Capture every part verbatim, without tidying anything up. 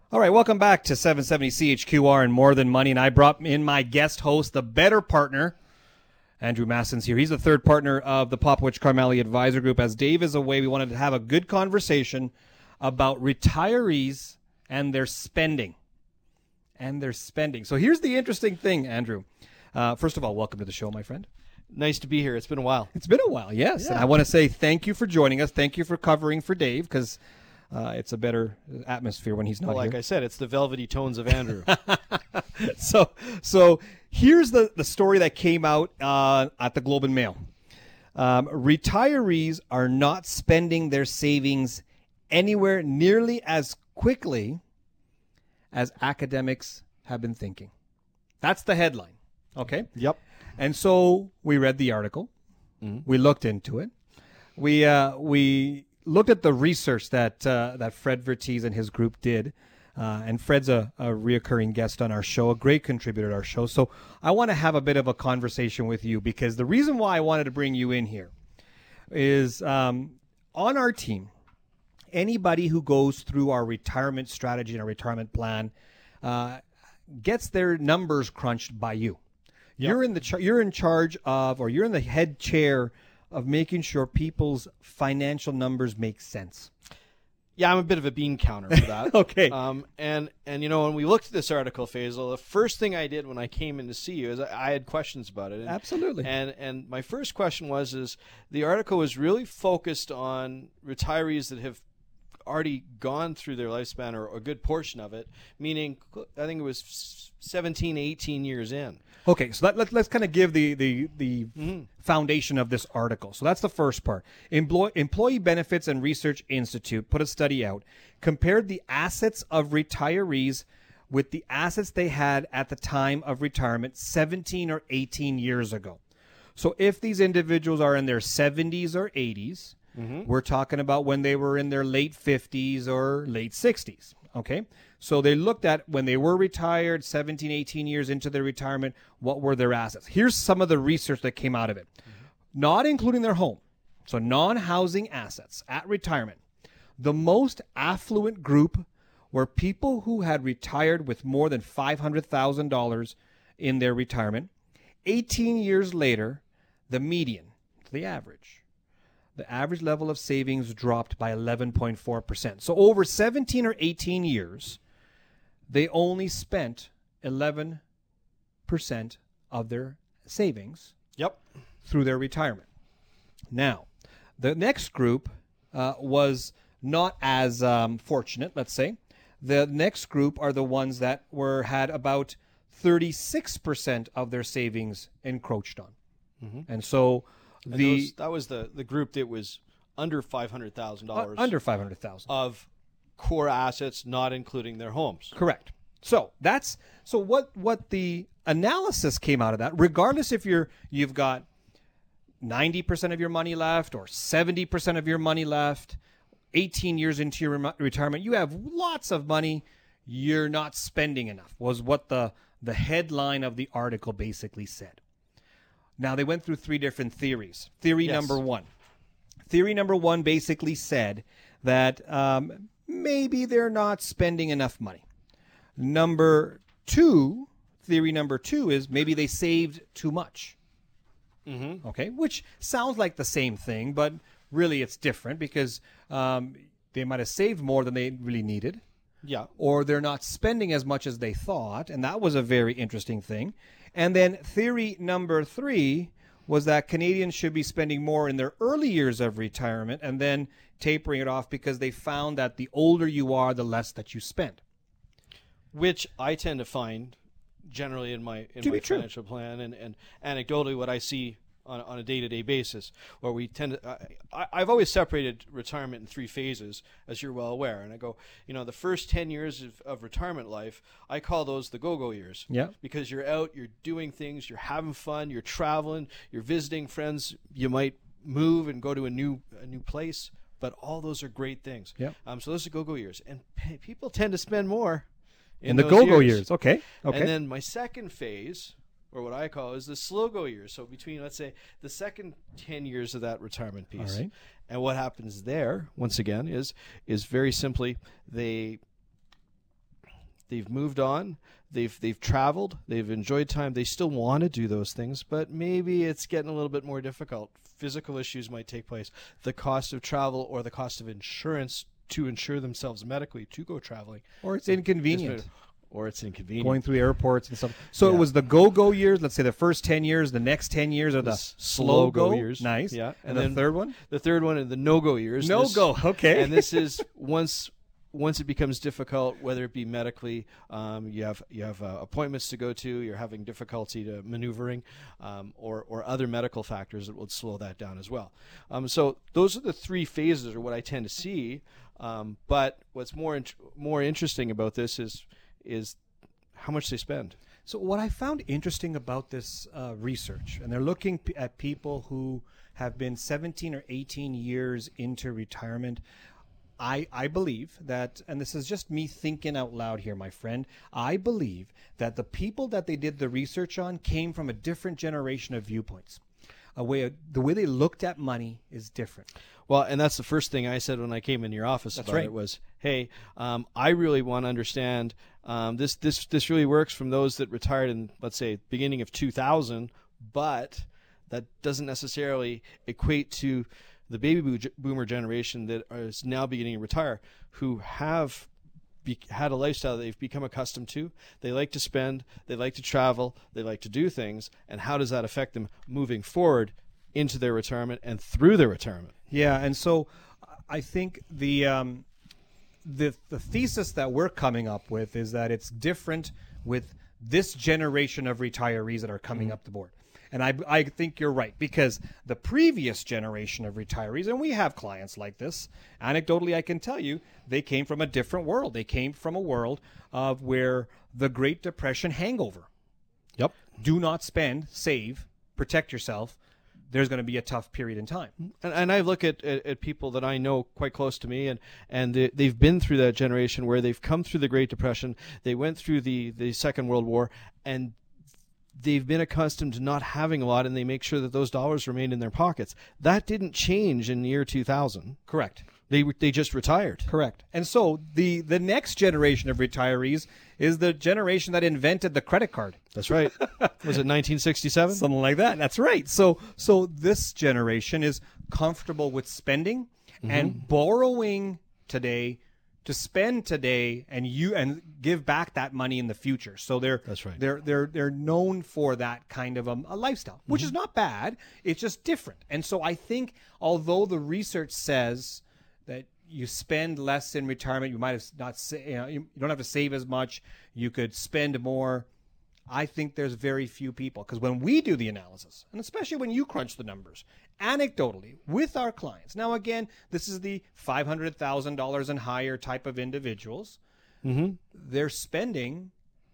All right, welcome back to seven seventy C H Q R and More Than Money. And I brought in my guest host, the better partner, Andrew Masson's here. He's the third partner of the Popowich Karmali Advisor Group. As Dave is away, we wanted to have a good conversation about retirees and their spending. And their spending. So here's the interesting thing, Andrew. Uh, first of all, welcome to the show, my friend. Nice to be here. It's been a while. It's been a while, yes. Yeah. And I want to say thank you for joining us. Thank you for covering for Dave, because uh, it's a better atmosphere when he's not Well, like here. I said, it's the velvety tones of Andrew. so so here's the, the story that came out uh, at the Globe and Mail. Um, retirees are not spending their savings anywhere nearly as quickly as academics have been thinking. That's the headline. Okay? Yep. And so we read the article. Mm-hmm. We looked into it. We uh, we looked at the research that uh, that Fred Vertiz and his group did. Uh, and Fred's a, a reoccurring guest on our show, a great contributor to our show. So I want to have a bit of a conversation with you, because the reason why I wanted to bring you in here is um, on our team, anybody who goes through our retirement strategy and our retirement plan uh, gets their numbers crunched by you. Yep. You're in the char- you're in charge of, or you're in the head chair of making sure people's financial numbers make sense. Yeah, I'm a bit of a bean counter for that. Okay. Um, and, and, you know, when we looked at this article, Faisal, the first thing I did when I came in to see you is I, I had questions about it. And, Absolutely. And and my first question was, is the article was really focused on retirees that have already gone through their lifespan, or a good portion of it, meaning I think it was seventeen, eighteen years in. Okay, so that, let, let's kind of give the the, the Mm-hmm. foundation of this article. So that's the first part. Employ, Employee Benefits and Research Institute put a study out, compared the assets of retirees with the assets they had at the time of retirement seventeen or eighteen years ago. So if these individuals are in their seventies or eighties, mm-hmm. we're talking about when they were in their late fifties or late sixties. Okay, so they looked at when they were retired, seventeen, eighteen years into their retirement, what were their assets? Here's some of the research that came out of it. Mm-hmm. Not including their home, so non-housing assets at retirement. The most affluent group were people who had retired with more than five hundred thousand dollars in their retirement. eighteen years later, the median, the average, the average level of savings dropped by eleven point four percent. So over seventeen or eighteen years, they only spent eleven percent of their savings Yep. through their retirement. Now, the next group uh, was not as um, fortunate, let's say. The next group are the ones that were had about thirty-six percent of their savings encroached on. Mm-hmm. And so And the those, that was the, the group that was under five hundred thousand uh, dollars. under five hundred thousand dollars. Of core assets, not including their homes. Correct. So that's so what what the analysis came out of that, regardless if you're you've got ninety percent of your money left or seventy percent of your money left, eighteen years into your re- retirement, you have lots of money, you're not spending enough, was what the the headline of the article basically said. Now, they went through three different theories. Theory Yes. number one. Theory number one basically said that um, maybe they're not spending enough money. Number two, theory number two is maybe they saved too much. Mm-hmm. Okay, which sounds like the same thing, but really it's different, because um, they might have saved more than they really needed. Yeah. Or they're not spending as much as they thought, and that was a very interesting thing. And then theory number three was that Canadians should be spending more in their early years of retirement and then tapering it off, because they found that the older you are, the less that you spend. Which I tend to find generally in my in To my be true. financial plan, and, and anecdotally what I see on, on a day-to-day basis, where we tend to, I, I've always separated retirement in three phases, as you're well aware. And I go, you know, the first ten years of, of retirement life, I call those the go-go years. Yeah. Because you're out, you're doing things, you're having fun, you're traveling, you're visiting friends, you might move and go to a new a new place, but all those are great things. Yeah. Um, so those are go-go years. And p- people tend to spend more In, the those go-go years. Okay. Okay. And then my second phase, or what I call, is the slow-go years. So between, let's say, the second ten years of that retirement piece. All right. And what happens there, once again, is is very simply they they've moved on, they've they've traveled, they've enjoyed time, they still want to do those things, but maybe it's getting a little bit more difficult. Physical issues might take place. The cost of travel or the cost of insurance to insure themselves medically to go traveling. Or it's inconvenient. Or it's inconvenient. Going through airports and stuff. So Yeah. it was the go-go years, let's say the first ten years, the next ten years are the S- slow-go slow-go years. Nice. Yeah. And, And the then- third one? The third one is the no-go years. This- No-go, okay. And this is once once it becomes difficult, whether it be medically, um, you have you have uh, appointments to go to, you're having difficulty to maneuvering, um, or or other medical factors that would slow that down as well. Um, so those are the three phases, or what I tend to see. Um, but what's more int- more interesting about this is is how much they spend. So what I found interesting about this uh, research, and they're looking p- at people who have been seventeen or eighteen years into retirement. I, I believe that, and this is just me thinking out loud here, my friend, I believe that the people that they did the research on came from a different generation of viewpoints. A way, the way they looked at money is different. Well, and that's the first thing I said when I came in your office That's about right. it was, hey, um, I really want to understand um, this. This this really works from those that retired in, let's say, beginning of two thousand, but that doesn't necessarily equate to the baby boo- boomer generation that is now beginning to retire, who have be- had a lifestyle that they've become accustomed to. They like to spend, they like to travel, they like to do things, and how does that affect them moving forward into their retirement and through their retirement? Yeah, and so I think the um, the the thesis that we're coming up with is that it's different with this generation of retirees that are coming up the board. And I, I think you're right, because the previous generation of retirees, and we have clients like this, anecdotally I can tell you, they came from a different world. They came from a world of where the Great Depression hangover. Yep. Do not spend, save, protect yourself. There's going to be a tough period in time. And, and I look at, at, at people that I know quite close to me, and, and they, they've been through that generation where they've come through the Great Depression, they went through the, the Second World War, and they've been accustomed to not having a lot, and they make sure that those dollars remain in their pockets. That didn't change in the year two thousand. Correct. They they just retired. Correct. And so the, the next generation of retirees is the generation that invented the credit card. That's right. Was it nineteen sixty-seven? Something like that. That's right. So so this generation is comfortable with spending and borrowing today to spend today and you and give back that money in the future. So they're That's right. They're they're they're known for that kind of a, a lifestyle, which is not bad. It's just different. And so I think although the research says that you spend less in retirement, you might have not sa- you know, you don't have to save as much, you could spend more. I think there's very few people, because when we do the analysis, and especially when you crunch the numbers, anecdotally with our clients. Now, again, this is the five hundred thousand dollars and higher type of individuals. Mm-hmm. Their spending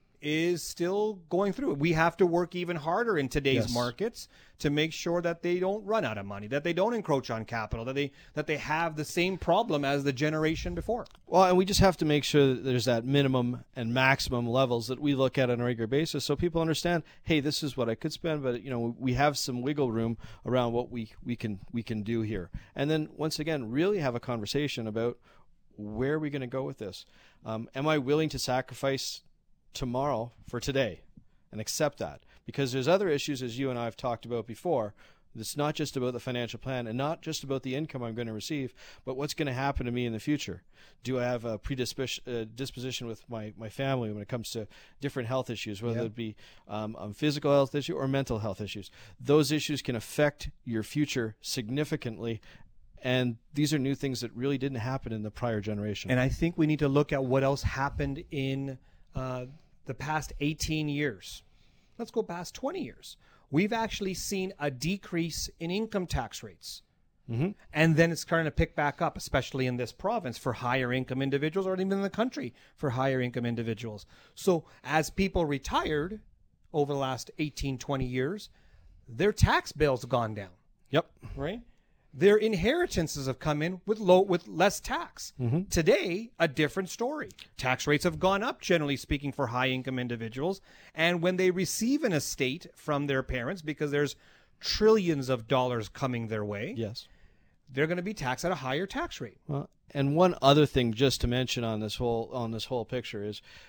is still going through it. We have to work even harder in today's Yes. markets to make sure that they don't run out of money, that they don't encroach on capital, that they that they have the same problem as the generation before. Well, and we just have to make sure that there's that minimum and maximum levels that we look at on a regular basis, so people understand, hey, this is what I could spend, but you know, we have some wiggle room around what we, we can we can do here. And then once again, really have a conversation about where are we going to go with this? Um, am I willing to sacrifice tomorrow for today and accept that? Because there's other issues, as you and I have talked about before. It's not just about the financial plan and not just about the income I'm going to receive, but what's going to happen to me in the future. Do I have a predisposition uh, disposition with my, my family when it comes to different health issues, whether Yep. it be um, a physical health issue or mental health issues? Those issues can affect your future significantly, and these are new things that really didn't happen in the prior generation. And I think we need to look at what else happened in uh, the past eighteen years. Let's go past twenty years. We've actually seen a decrease in income tax rates. Mm-hmm. And then it's starting to pick back up, especially in this province for higher income individuals, or even in the country for higher income individuals. So as people retired over the last eighteen, twenty years, their tax bills have gone down, Yep. right? Their inheritances have come in with low, with less tax. Today, a different story. Tax rates have gone up, generally speaking, for high-income individuals. And when they receive an estate from their parents, because there's trillions of dollars coming their way, Yes. they're going to be taxed at a higher tax rate. Well, and one other thing just to mention on this whole on this whole picture is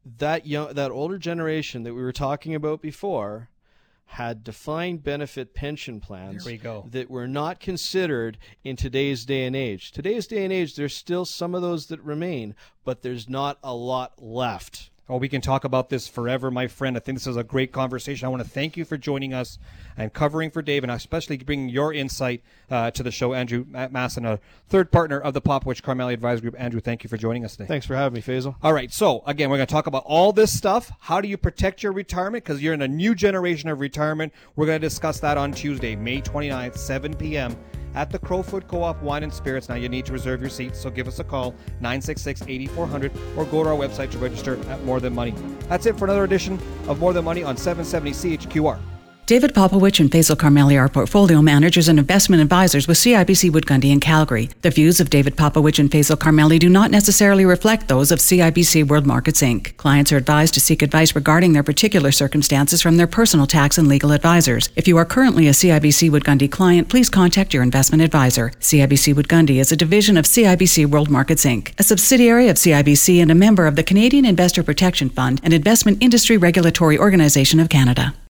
that young, that older generation that we were talking about before had defined benefit pension plans There we go. that were not considered in today's day and age. Today's day and age, there's still some of those that remain, but there's not a lot left. Oh, we can talk about this forever, my friend. I think this is a great conversation. I want to thank you for joining us and covering for Dave, and especially bringing your insight uh, to the show, Andrew Masson, a third partner of the Popowich Karmali Advisory Group. Andrew, thank you for joining us today. Thanks for having me, Faisal. All right, so again, we're going to talk about all this stuff. How do you protect your retirement? Because you're in a new generation of retirement. We're going to discuss that on Tuesday, May twenty-ninth, seven p.m. at the Crowfoot Co-op Wine and Spirits. Now, you need to reserve your seats, so give us a call, nine six six, eight four zero zero, or go to our website to register at More Than Money. That's it for another edition of More Than Money on seven seventy C H Q R. David Popowich and Faisal Karmali are portfolio managers and investment advisors with C I B C Wood Gundy in Calgary. The views of David Popowich and Faisal Karmali do not necessarily reflect those of C I B C World Markets Incorporated. Clients are advised to seek advice regarding their particular circumstances from their personal tax and legal advisors. If you are currently a C I B C Wood Gundy client, please contact your investment advisor. C I B C Wood Gundy is a division of C I B C World Markets Incorporated, a subsidiary of C I B C and a member of the Canadian Investor Protection Fund and Investment Industry Regulatory Organization of Canada.